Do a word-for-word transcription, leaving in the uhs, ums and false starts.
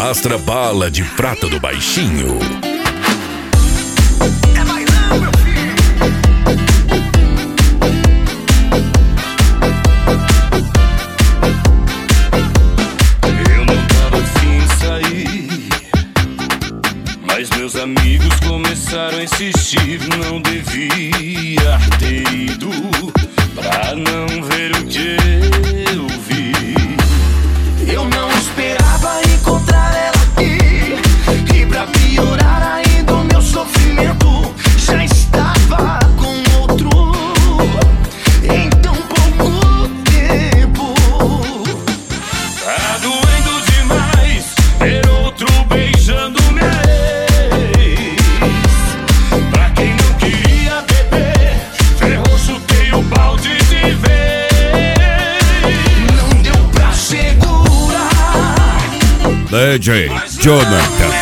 Astra Bala de Prata do Baixinho. É bailão, meu filho. Eu não tava afim de sair, mas meus amigos começaram a insistir. Não devia ter ido pra não ver o que eu vi. Eu não esperava encontrar ela aqui, e pra piorar ainda o meu sofrimento já estava com outro em tão pouco tempo. Tá doendo demais ver outro beijando minha ex. Pra quem não queria beber, ferrou, chutei o balde de vez. Não deu pra segurar. D J Jonathan.